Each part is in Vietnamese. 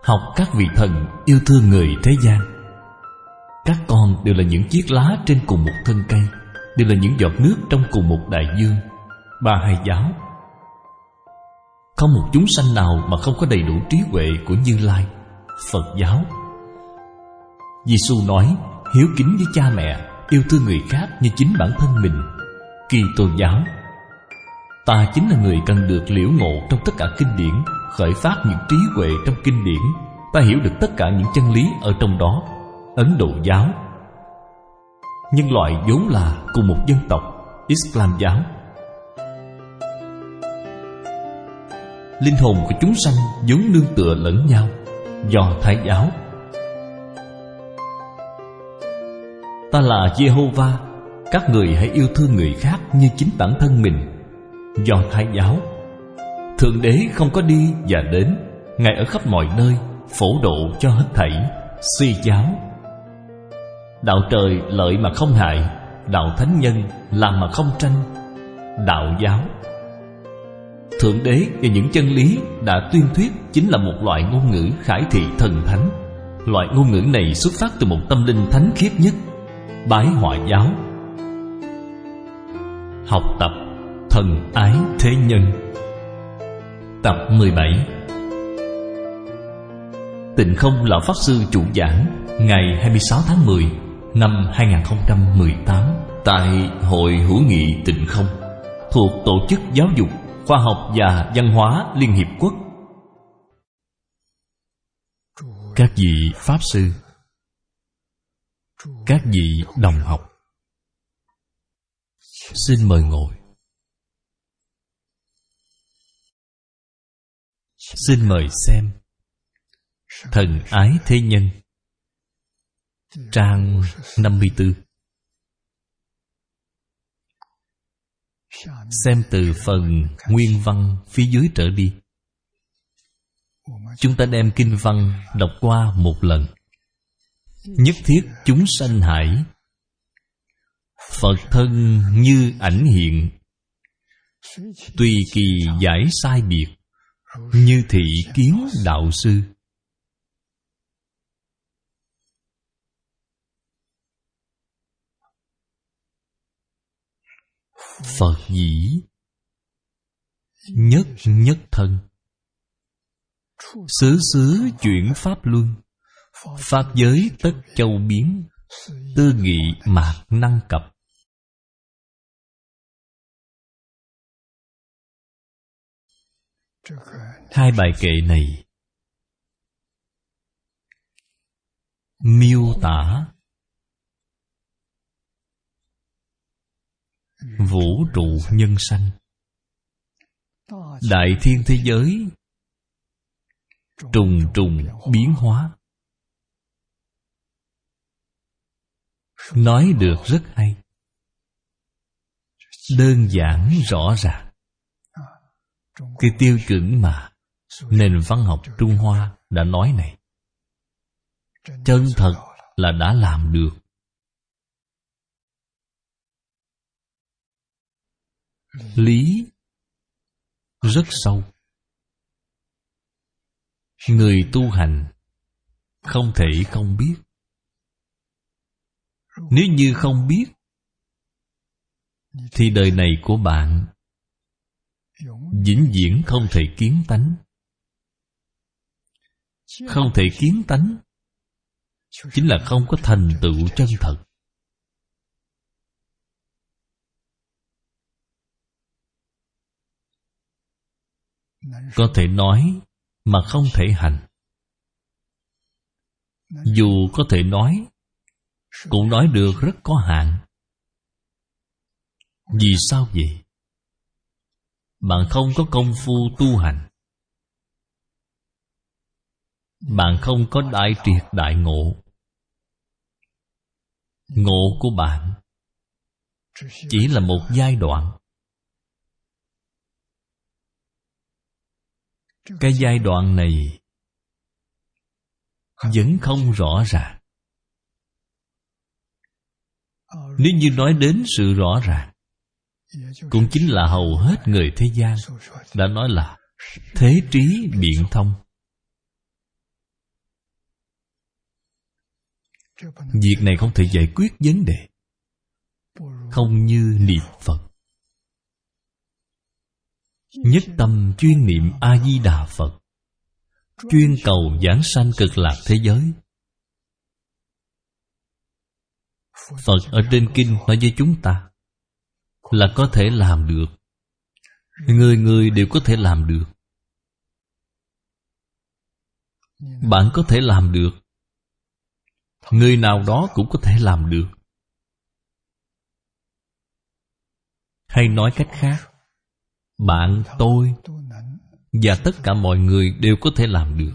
học các vị thần yêu thương người thế gian. Các con đều là những chiếc lá trên cùng một thân cây, đều là những giọt nước trong cùng một đại dương. Ba Hai giáo. Không một chúng sanh nào mà không có đầy đủ trí huệ của Như Lai. Phật giáo. Giê-xu nói hiếu kính với cha mẹ, yêu thương người khác như chính bản thân mình. Kitô giáo. Ta chính là người cần được liễu ngộ trong tất cả kinh điển, khởi phát những trí huệ trong kinh điển. Ta hiểu được tất cả những chân lý ở trong đó. Ấn Độ giáo. Nhân loại vốn là cùng một dân tộc. Islam giáo. Linh hồn của chúng sanh vốn nương tựa lẫn nhau. Do Thái giáo. Ta là Jehovah, các người hãy yêu thương người khác như chính bản thân mình. Do Thái giáo. Thượng Đế không có đi và đến, Ngài ở khắp mọi nơi, phổ độ cho hết thảy. Si giáo. Đạo trời lợi mà không hại, đạo thánh nhân làm mà không tranh. Đạo giáo. Thượng Đế và những chân lý đã tuyên thuyết chính là một loại ngôn ngữ khải thị thần thánh. Loại ngôn ngữ này xuất phát từ một tâm linh thánh khiết nhất. Bái Họa giáo. Học tập thần ái thế nhân. Tập 17. Tịnh Không Lão Pháp Sư chủ giảng ngày 26 tháng 10 năm 2018 tại Hội Hữu nghị Tịnh Không thuộc Tổ chức Giáo dục, Khoa học và Văn hóa Liên Hiệp Quốc. Các vị Pháp Sư, các vị đồng học, xin mời ngồi. Xin mời xem Thần ái thế nhân, trang 54. Xem từ phần nguyên văn phía dưới trở đi. Chúng ta đem kinh văn đọc qua một lần. Nhất thiết chúng sanh hải, Phật thân như ảnh hiện, tùy kỳ giải sai biệt, như thị kiến đạo sư. Phật dĩ nhất nhất thân, xứ xứ chuyển pháp luân, pháp giới tất châu biến, tư nghị mạc năng cập. Hai bài kệ này miêu tả vũ trụ nhân sanh, đại thiên thế giới trùng trùng biến hóa. Nói được rất hay, đơn giản rõ ràng. Cái tiêu chuẩn mà nền văn học Trung Hoa đã nói này, chân thật là đã làm được. Lý rất sâu. Người tu hành không thể không biết. Nếu như không biết thì đời này của bạn vĩnh viễn không thể kiến tánh. Không thể kiến tánh chính là không có thành tựu chân thật. Có thể nói mà không thể hành. Dù có thể nói, cũng nói được rất có hạn. Vì sao vậy? Bạn không có công phu tu hành. Bạn không có đại triệt đại ngộ. Ngộ của bạn chỉ là một giai đoạn. Cái giai đoạn này vẫn không rõ ràng. Nếu như nói đến sự rõ ràng, cũng chính là hầu hết người thế gian đã nói là thế trí biện thông. Việc này không thể giải quyết vấn đề, không như niệm Phật. Nhất tâm chuyên niệm A-di-đà Phật, chuyên cầu giảng sanh cực lạc thế giới. Phật ở trên kinh nói với chúng ta là có thể làm được. Người người đều có thể làm được. Bạn có thể làm được, người nào đó cũng có thể làm được. Hay nói cách khác, bạn, tôi và tất cả mọi người đều có thể làm được.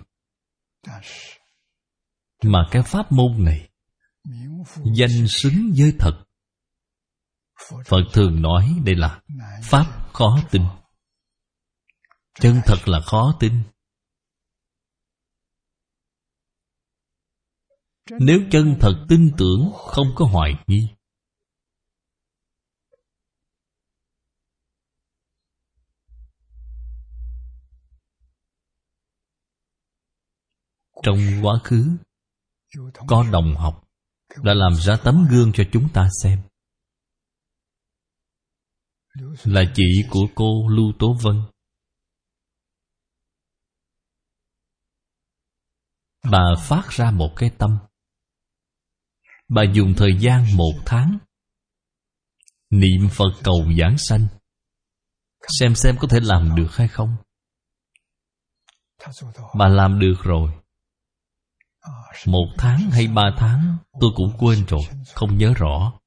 Mà cái pháp môn này danh xứng với thật. Phật thường nói đây là pháp khó tin. Chân thật là khó tin. Nếu chân thật tin tưởng, không có hoài nghi, trong quá khứ có đồng học đã làm ra tấm gương cho chúng ta xem. Là chị của cô Lưu Tố Vân. Bà phát ra một cái tâm. Bà dùng thời gian 1 tháng niệm Phật cầu giảng sanh, xem có thể làm được hay không. Bà làm được rồi. 1 tháng hay 3 tháng tôi cũng quên rồi, không nhớ rõ.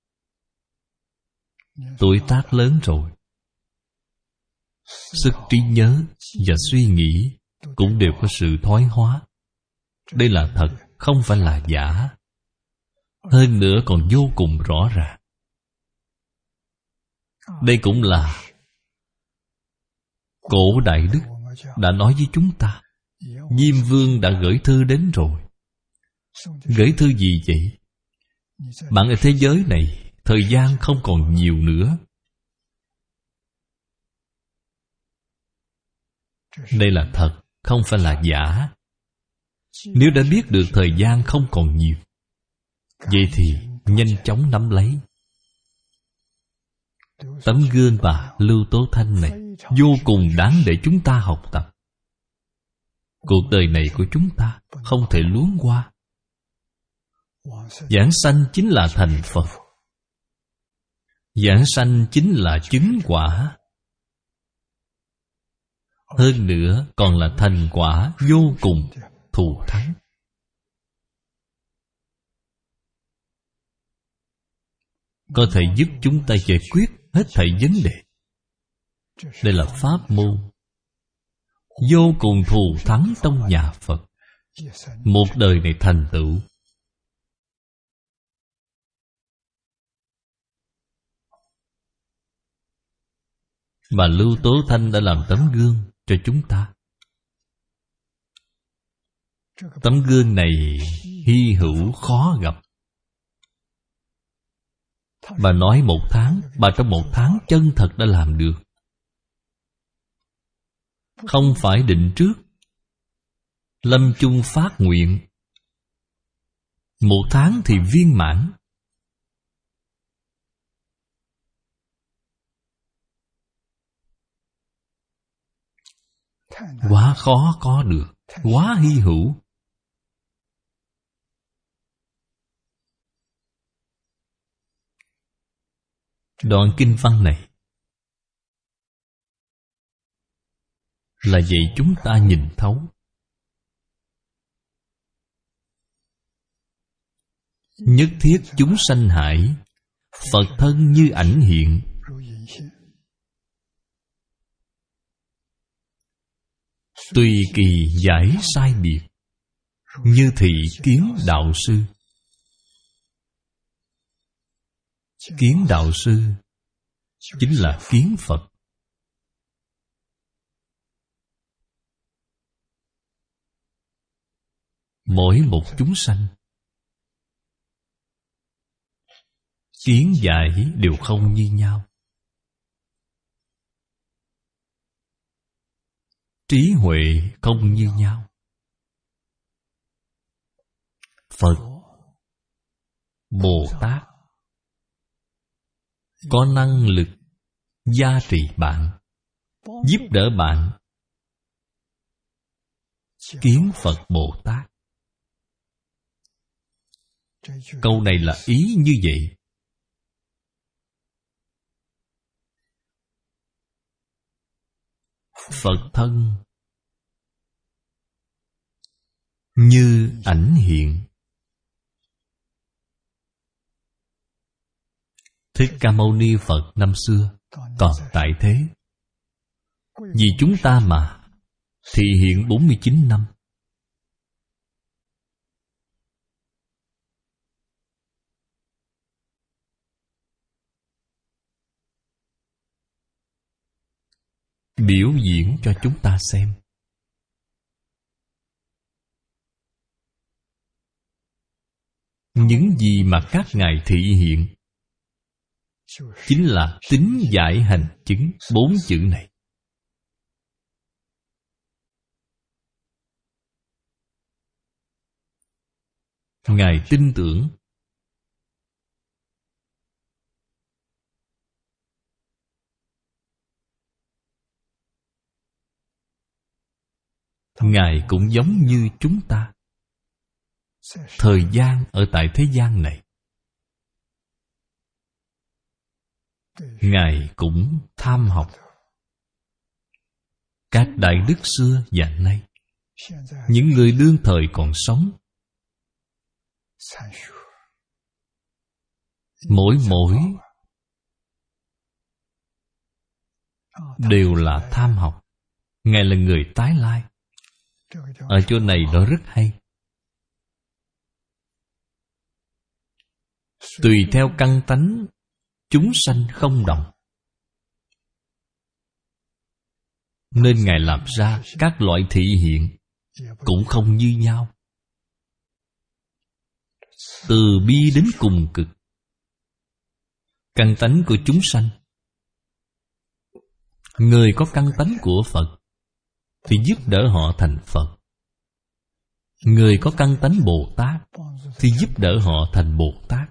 Tuổi tác lớn rồi, sức trí nhớ và suy nghĩ cũng đều có sự thoái hóa. Đây là thật, không phải là giả. Hơn nữa còn vô cùng rõ ràng. Đây cũng là Cổ Đại Đức đã nói với chúng ta. Diêm Vương đã gửi thư đến rồi. Gửi thư gì vậy? Bạn ở thế giới này, thời gian không còn nhiều nữa. Đây là thật, không phải là giả. Nếu đã biết được thời gian không còn nhiều, vậy thì nhanh chóng nắm lấy. Tấm gương bà Lưu Tố Thanh này vô cùng đáng để chúng ta học tập. Cuộc đời này của chúng ta không thể luống qua. Giảng sanh chính là thành Phật. Giảng sanh chính là chứng quả. Hơn nữa còn là thành quả vô cùng thù thắng. Có thể giúp chúng ta giải quyết hết thảy vấn đề. Đây là pháp môn vô cùng thù thắng trong nhà Phật. Một đời này thành tựu. Mà Lưu Tố Thanh đã làm tấm gương cho chúng ta. Tấm gương này hy hữu khó gặp. Bà nói 1 tháng, bà trong 1 tháng chân thật đã làm được. Không phải định trước. Lâm chung phát nguyện 1 tháng thì viên mãn. Quá khó có được, quá hy hữu. Đoạn kinh văn này là vậy chúng ta nhìn thấu. Nhất thiết chúng sanh hải, Phật thân như ảnh hiện. Tùy kỳ giải sai biệt, như thị kiến đạo sư. Kiến đạo sư chính là kiến Phật. Mỗi một chúng sanh kiến giải đều không như nhau. Trí huệ không như nhau. Phật Bồ Tát có năng lực gia trì bạn, giúp đỡ bạn kiến Phật Bồ Tát. Câu này là ý như vậy. Phật thân như ảnh hiện. Thích Ca Mâu Ni Phật năm xưa còn tại thế, vì chúng ta mà thị hiện 49 năm. Biểu diễn cho chúng ta xem. Những gì mà các ngài thị hiện chính là tín giải hành chứng 4 chữ này. Ngài tin tưởng Ngài cũng giống như chúng ta. Thời gian ở tại thế gian này, Ngài cũng tham học các đại đức xưa và nay. Những người đương thời còn sống, mỗi đều là tham học. Ngài là người tái lai. Ở chỗ này nói rất hay. Tùy theo căn tánh chúng sanh không đồng, nên Ngài làm ra các loại thị hiện cũng không như nhau. Từ bi đến cùng cực. Căn tánh của chúng sanh, người có căn tánh của Phật thì giúp đỡ họ thành Phật. Người có căn tánh Bồ Tát thì giúp đỡ họ thành Bồ Tát.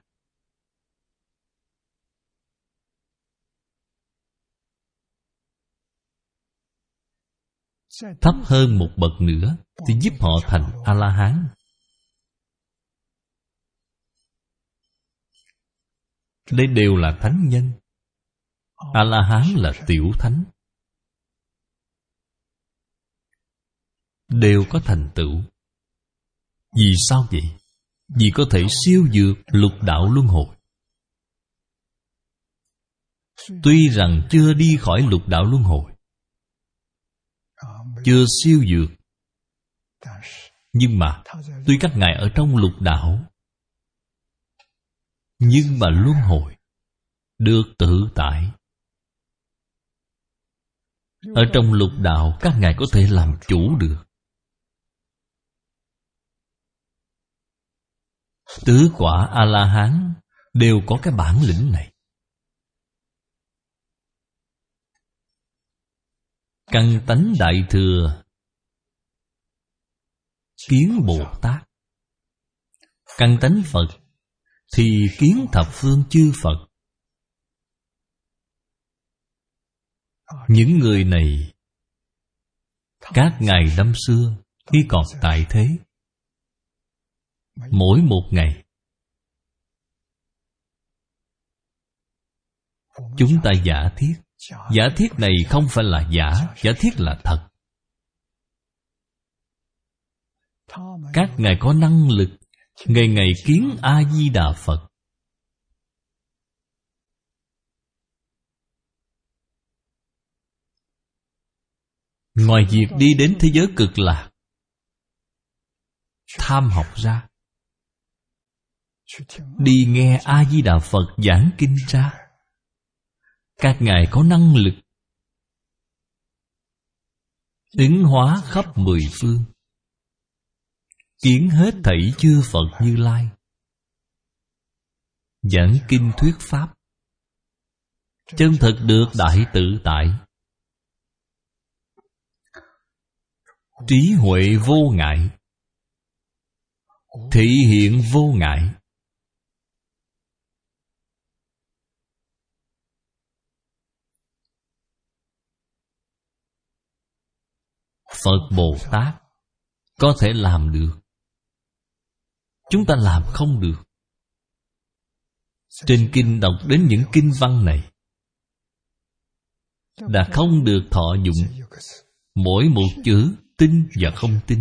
Thấp hơn một bậc nữa thì giúp họ thành A-la-hán. Đây đều là thánh nhân. A-la-hán là tiểu thánh, đều có thành tựu. Vì sao vậy? Vì có thể siêu vượt lục đạo luân hồi. Tuy rằng chưa đi khỏi lục đạo luân hồi, chưa siêu vượt, nhưng mà tuy các ngài ở trong lục đạo, nhưng mà luân hồi được tự tại. Ở trong lục đạo các ngài có thể làm chủ được. Tứ quả A-la-hán đều có cái bản lĩnh này. Căn tánh Đại Thừa kiến Bồ Tát, căn tánh Phật thì kiến thập phương chư Phật. Những người này, các ngài năm xưa khi còn tại thế, mỗi một ngày chúng ta giả thiết. Giả thiết này không phải là giả, giả thiết là thật. Các ngài có năng lực ngày ngày kiến A-di-đà Phật. Ngoài việc đi đến thế giới cực lạc tham học ra, đi nghe A-di-đà Phật giảng kinh ra, các ngài có năng lực ứng hóa khắp 10 phương, kiến hết thảy chư Phật Như Lai, giảng kinh thuyết pháp, chân thật được đại tự tại, trí huệ vô ngại, thị hiện vô ngại, Phật Bồ Tát có thể làm được, chúng ta làm không được. Trên kinh đọc đến những kinh văn này đã không được thọ dụng. Mỗi một chữ tin và không tin.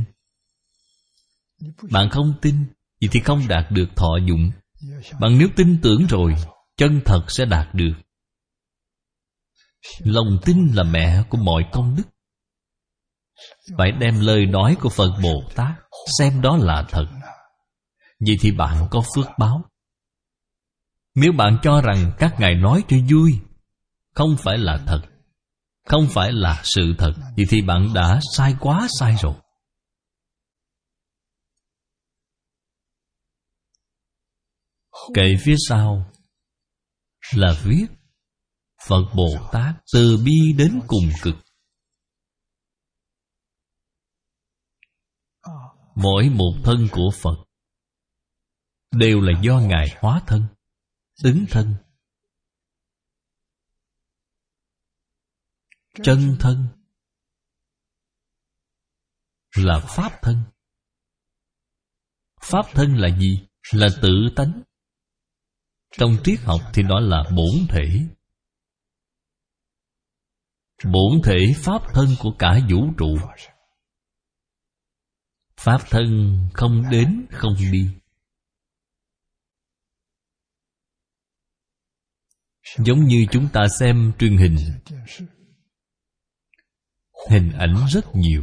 Bạn không tin vậy thì không đạt được thọ dụng. Bạn nếu tin tưởng rồi, chân thật sẽ đạt được. Lòng tin là mẹ của mọi công đức. Phải đem lời nói của Phật Bồ Tát xem đó là thật. Vậy thì bạn có phước báo. Nếu bạn cho rằng các ngài nói cho vui, không phải là thật, không phải là sự thật, vậy thì bạn đã sai quá sai rồi. Kệ phía sau là viết Phật Bồ Tát từ bi đến cùng cực. Mỗi một thân của Phật đều là do Ngài hóa thân, ứng thân, chân thân là pháp thân. Pháp thân là gì? Là tự tánh. Trong triết học thì đó là bổn thể. Bổn thể pháp thân của cả vũ trụ. Pháp thân không đến không đi. Giống như chúng ta xem truyền hình, hình ảnh rất nhiều.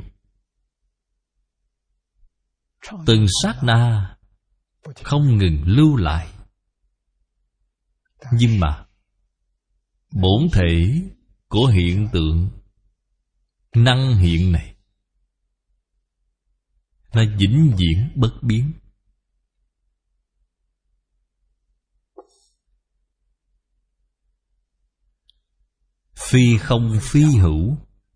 Từng sát na không ngừng lưu lại. Nhưng mà bổn thể của hiện tượng năng hiện này là vĩnh viễn bất biến. Phi không phi hữu.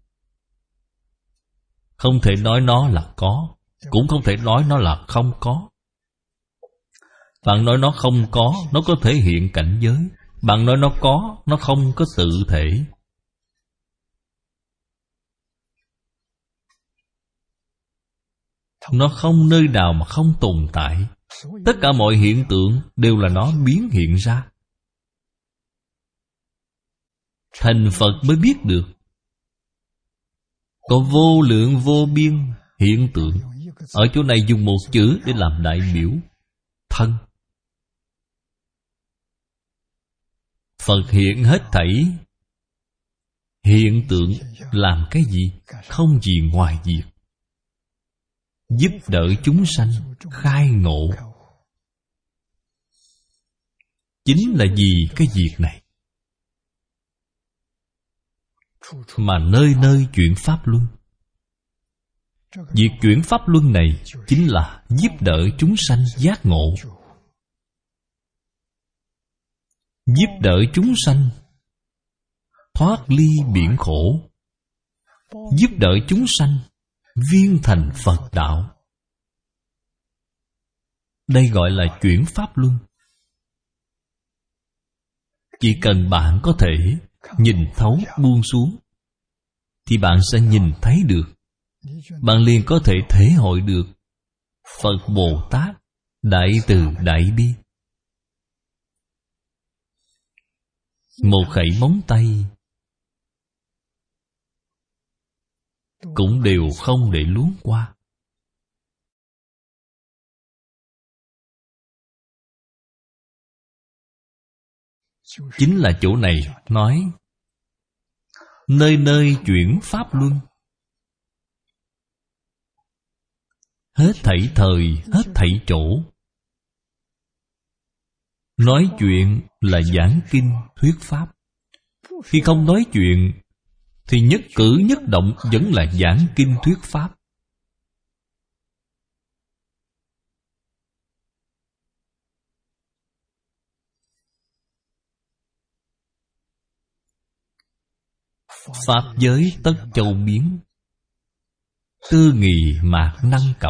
Không thể nói nó là có, cũng không thể nói nó là không có. Bạn nói nó không có, nó có thể hiện cảnh giới. Bạn nói nó có, nó không có tự thể. Nó không nơi nào mà không tồn tại. Tất cả mọi hiện tượng đều là nó biến hiện ra. Thành Phật mới biết được. Có vô lượng vô biên hiện tượng. Ở chỗ này dùng một chữ để làm đại biểu: thân. Phật hiện hết thảy hiện tượng làm cái gì? Không gì ngoài việc giúp đỡ chúng sanh khai ngộ. Chính là vì cái việc này mà nơi nơi chuyển pháp luân. Việc chuyển pháp luân này chính là giúp đỡ chúng sanh giác ngộ, giúp đỡ chúng sanh thoát ly biển khổ, giúp đỡ chúng sanh viên thành Phật đạo. Đây gọi là chuyển pháp luân. Chỉ cần bạn có thể nhìn thấu buông xuống thì bạn sẽ nhìn thấy được. Bạn liền có thể thể hội được Phật Bồ Tát đại từ đại bi. Một khẩy móng tay cũng đều không để luống qua. Chính là chỗ này nói nơi nơi chuyển pháp luân. Hết thảy thời, hết thảy chỗ. Nói chuyện là giảng kinh thuyết pháp. Khi không nói chuyện thì nhất cử nhất động vẫn là giảng kinh thuyết pháp. Pháp giới tất châu biến, tư nghị mạc năng cập.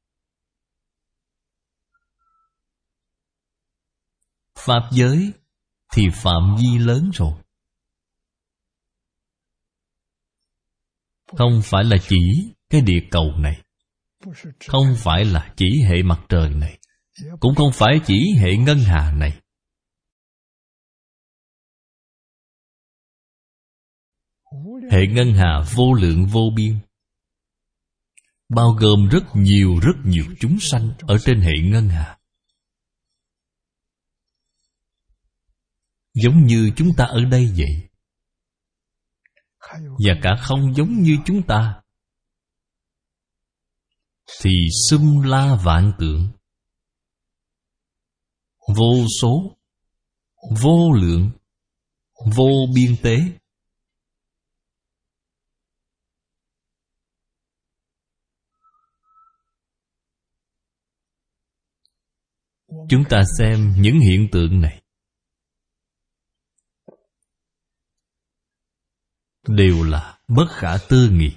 Pháp giới thì phạm vi lớn rồi. Không phải là chỉ cái địa cầu này, không phải là chỉ hệ mặt trời này, cũng không phải chỉ hệ ngân hà này. Hệ ngân hà vô lượng vô biên, bao gồm rất nhiều chúng sanh ở trên hệ ngân hà. Giống như chúng ta ở đây vậy, và cả không giống như chúng ta, thì xum la vạn tượng, vô số, vô lượng, vô biên tế. Chúng ta xem những hiện tượng này đều là bất khả tư nghị.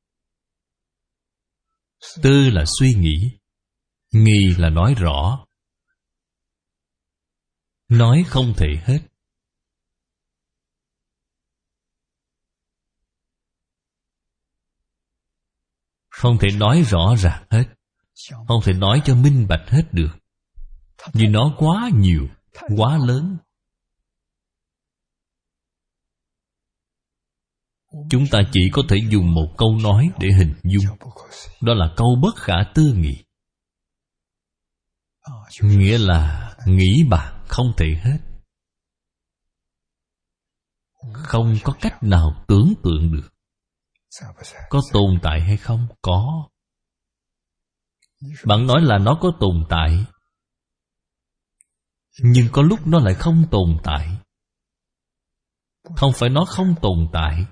Tư là suy nghĩ, nghị là nói rõ, nói không thể hết. Không thể nói rõ ràng hết, không thể nói cho minh bạch hết được, vì nó quá nhiều, quá lớn. Chúng ta chỉ có thể dùng một câu nói để hình dung, đó là câu bất khả tư nghị. Nghĩa là nghĩ bàn không thể hết, không có cách nào tưởng tượng được. Có tồn tại hay không? Có. Bạn nói là nó có tồn tại, nhưng có lúc nó lại không tồn tại. Không phải nó không tồn tại,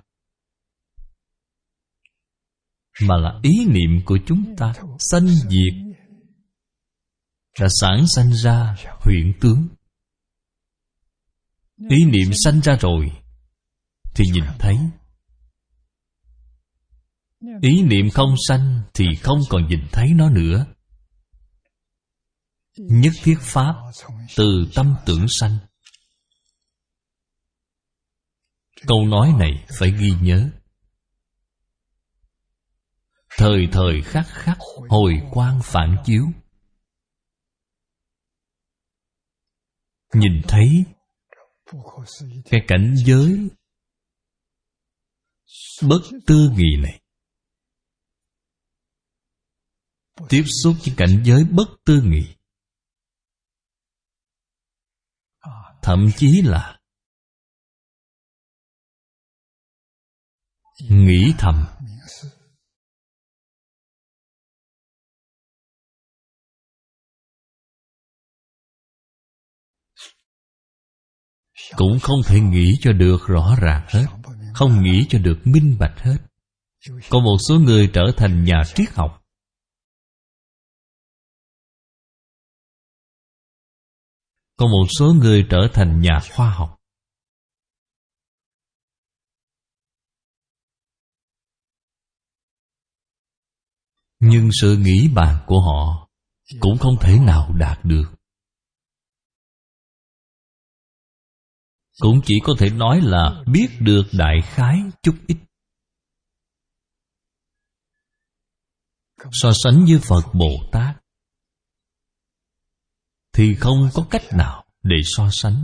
mà là ý niệm của chúng ta sanh diệt, đã sản sanh ra huyễn tướng. Ý niệm sanh ra rồi thì nhìn thấy, ý niệm không sanh thì không còn nhìn thấy nó nữa. Nhất thiết pháp từ tâm tưởng sanh. Câu nói này phải ghi nhớ. Thời thời khắc khắc hồi quang phản chiếu. Nhìn thấy cái cảnh giới bất tư nghị này, tiếp xúc với cảnh giới bất tư nghị, thậm chí là nghĩ thầm, cũng không thể nghĩ cho được rõ ràng hết, không nghĩ cho được minh bạch hết. Có một số người trở thành nhà triết học, có một số người trở thành nhà khoa học. Nhưng sự nghĩ bàn của họ cũng không thể nào đạt được. Cũng chỉ có thể nói là biết được đại khái chút ít. So sánh với Phật Bồ Tát thì không có cách nào để so sánh.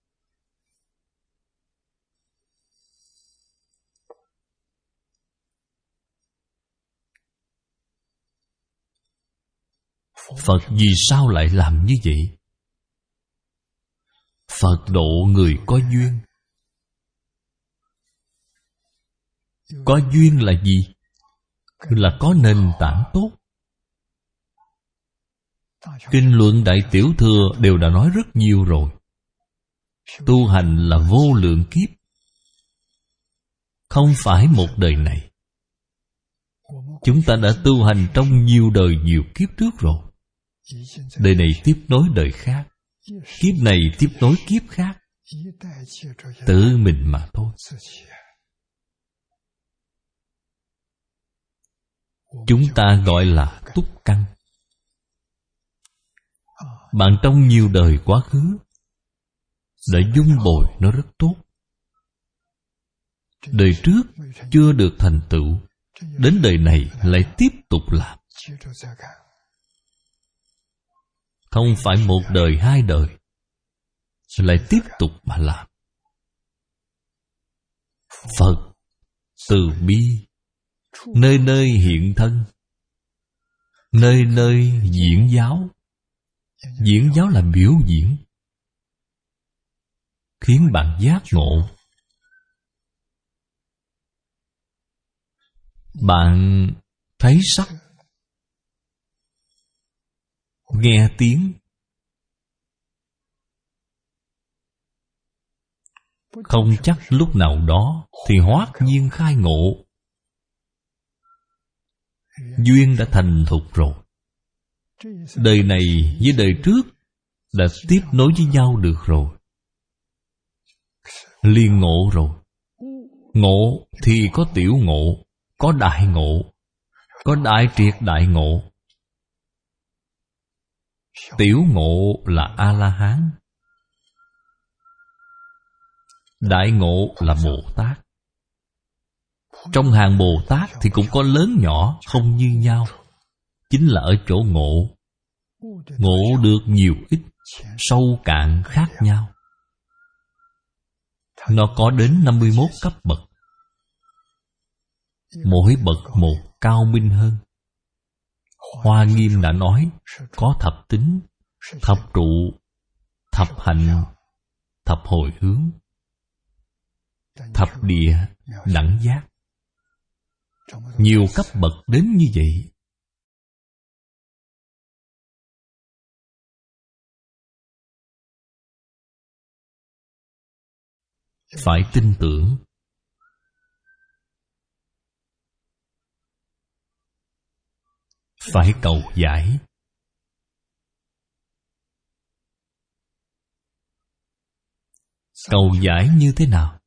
Phật vì sao lại làm như vậy? Phật độ người có duyên. Có duyên là gì? Là có nền tảng tốt. Kinh luận Đại Tiểu Thừa đều đã nói rất nhiều rồi. Tu hành là vô lượng kiếp, không phải một đời này. Chúng ta đã tu hành trong nhiều đời nhiều kiếp trước rồi. Đời này tiếp nối đời khác, kiếp này tiếp nối kiếp khác, tự mình mà thôi. Chúng ta gọi là túc căn. Bạn trong nhiều đời quá khứ đã dung bồi nó rất tốt. Đời trước chưa được thành tựu, đến đời này lại tiếp tục làm. Không phải một đời hai đời, lại tiếp tục mà làm. Phật từ bi, nơi nơi hiện thân, nơi nơi diễn giáo. Diễn giáo là biểu diễn, khiến bạn giác ngộ. Bạn thấy sắc, nghe tiếng, không chắc lúc nào đó thì hoát nhiên khai ngộ. Duyên đã thành thục rồi. Đời này với đời trước đã tiếp nối với nhau được rồi. Liên ngộ rồi. Ngộ thì có tiểu ngộ, có đại ngộ, có đại triệt đại ngộ. Tiểu ngộ là A-la-hán, đại ngộ là Bồ Tát. Trong hàng Bồ Tát thì cũng có lớn nhỏ không như nhau. Chính là ở chỗ ngộ. Ngộ được nhiều ít, sâu cạn khác nhau. Nó có đến 51 cấp bậc. Mỗi bậc một cao minh hơn. Hoa Nghiêm đã nói có thập tính, thập trụ, thập hạnh, thập hồi hướng, thập địa, đẳng giác. Nhiều cấp bậc đến như vậy. Phải tin tưởng. Phải cầu giải. Cầu giải như thế nào?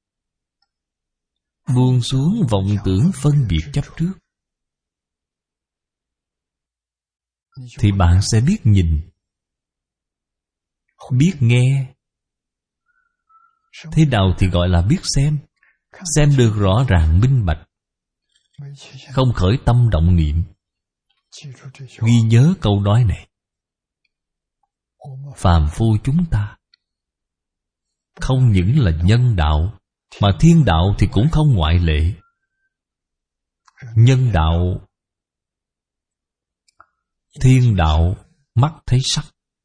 Buông xuống vọng tưởng phân biệt chấp trước, thì bạn sẽ biết nhìn, biết nghe. Thế nào thì gọi là biết xem? Xem được rõ ràng minh bạch, không khởi tâm động niệm. Ghi nhớ câu nói này. Phàm phu chúng ta không những là nhân đạo, mà thiên đạo thì cũng không ngoại lệ. Nhân đạo, thiên đạo mắt thấy sắc,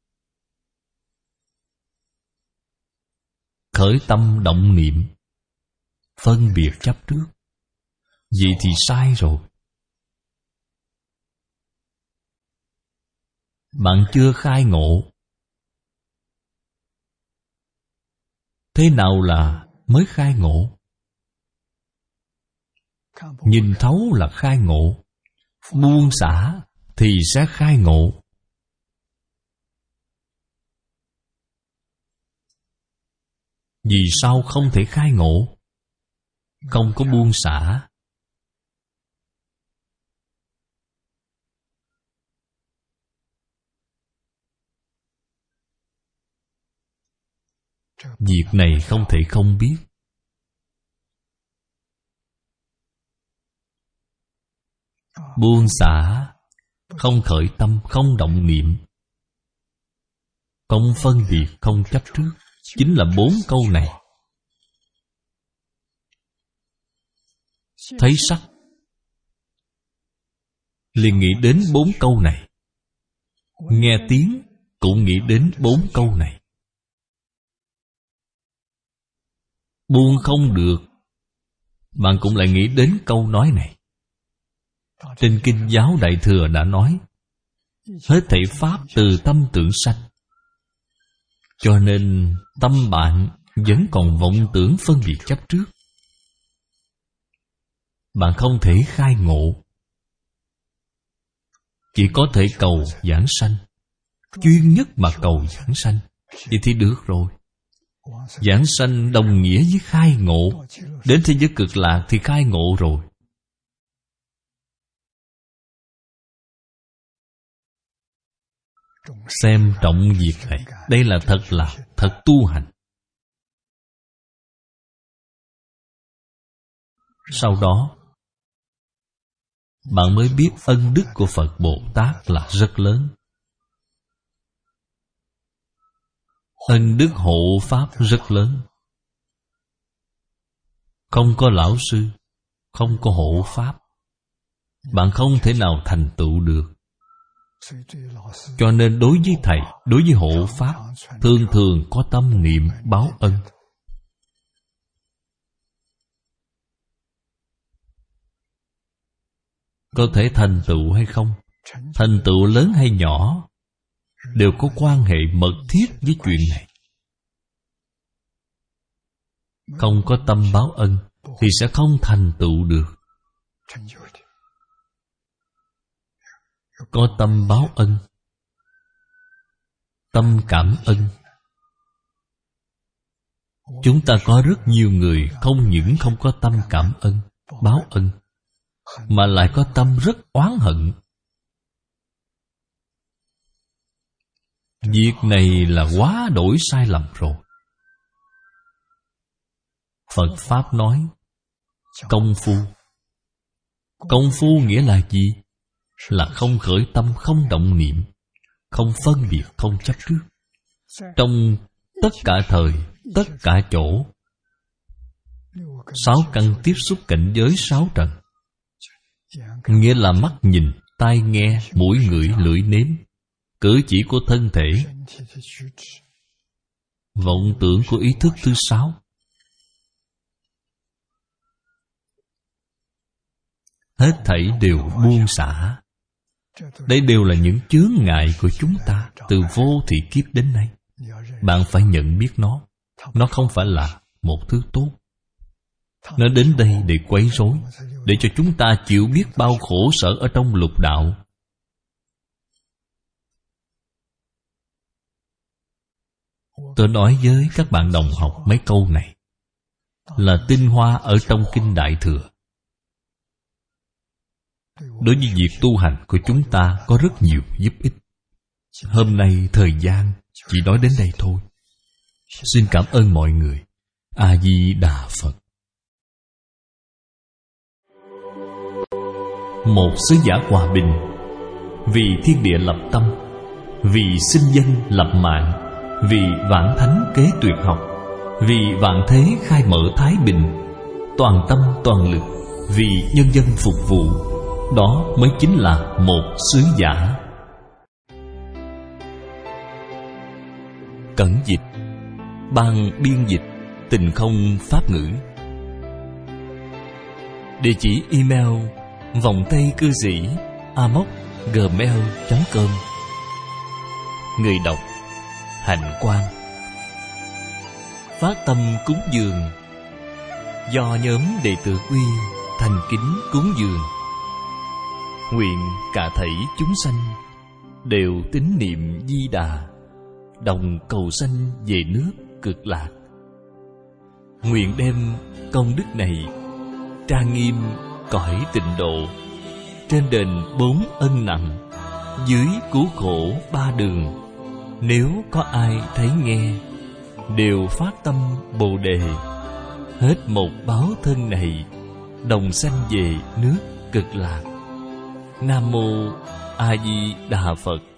khởi tâm động niệm, phân biệt chấp trước. Vậy thì sai rồi. Bạn chưa khai ngộ. Thế nào là mới khai ngộ? Nhìn thấu là khai ngộ. Buông xả thì sẽ khai ngộ. Vì sao không thể khai ngộ? Không có buông xả. Việc này không thể không biết. Buông xả, không khởi tâm, không động niệm, không phân biệt, không chấp trước, chính là 4 câu này. Thấy sắc liền nghĩ đến 4 câu này. Nghe tiếng cũng nghĩ đến 4 câu này. Buông không được, bạn cũng lại nghĩ đến câu nói này. Trên Kinh Giáo Đại Thừa đã nói, hết thảy pháp từ tâm tưởng sanh. Cho nên tâm bạn vẫn còn vọng tưởng phân biệt chấp trước. Bạn không thể khai ngộ. Chỉ có thể cầu giảng sanh. Chuyên nhất mà cầu giảng sanh, vậy thì được rồi. Giảng sanh đồng nghĩa với khai ngộ. Đến thế giới cực lạc thì khai ngộ rồi. Xem trọng việc này. Đây là thật tu hành. Sau đó bạn mới biết ân đức của Phật Bồ Tát là rất lớn. Ân đức hộ pháp rất lớn. Không có lão sư, không có hộ pháp, bạn không thể nào thành tựu được. Cho nên đối với thầy, đối với hộ pháp, thường thường có tâm niệm báo ân. Có thể thành tựu hay không, thành tựu lớn hay nhỏ, đều có quan hệ mật thiết với chuyện này. Không có tâm báo ân thì sẽ không thành tựu được. Có tâm báo ân, tâm cảm ân. Chúng ta có rất nhiều người không những không có tâm cảm ân, báo ân, mà lại có tâm rất oán hận. Việc này là quá đổi sai lầm rồi. Phật Pháp nói công phu. Công phu nghĩa là gì? Là không khởi tâm, không động niệm, không phân biệt, không chấp trước. Trong tất cả thời, tất cả chỗ, 6 căn tiếp xúc cảnh giới 6 trần, nghĩa là mắt nhìn, tai nghe, mũi ngửi, lưỡi nếm, cử chỉ của thân thể, vọng tưởng của ý thức thứ 6. Hết thảy đều buông xả. Đây đều là những chướng ngại của chúng ta từ vô thị kiếp đến nay. Bạn phải nhận biết nó. Nó không phải là một thứ tốt. Nó đến đây để quấy rối, để cho chúng ta chịu biết bao khổ sở ở trong lục đạo. Tôi nói với các bạn đồng học mấy câu này là tinh hoa ở trong Kinh Đại Thừa. Đối với việc tu hành của chúng ta có rất nhiều giúp ích. Hôm nay thời gian chỉ nói đến đây thôi. Xin cảm ơn mọi người. A Di Đà Phật. Một sứ giả hòa bình, vì thiên địa lập tâm, vì sinh dân lập mạng, vì vạn thánh kế tuyệt học, vì vạn thế khai mở thái bình, toàn tâm toàn lực, vì nhân dân phục vụ. Đó mới chính là một sứ giả. Cẩn dịch, ban biên dịch Tình Không Pháp Ngữ. Địa chỉ email vòng tay cư sĩ amos@gmail.com. Người đọc Hạnh Quang. Phát tâm cúng dường do nhóm đệ tử Quy thành kính cúng dường. Nguyện cả thảy chúng sanh đều tín niệm Di Đà, đồng cầu sanh về nước Cực Lạc. Nguyện đem công đức này trang nghiêm cõi Tịnh Độ, trên đền 4 ân nặng, dưới cứu khổ 3 đường. Nếu có ai thấy nghe, đều phát tâm Bồ Đề, hết một báo thân này, đồng sanh về nước Cực Lạc. Nam Mô A Di Đà Phật.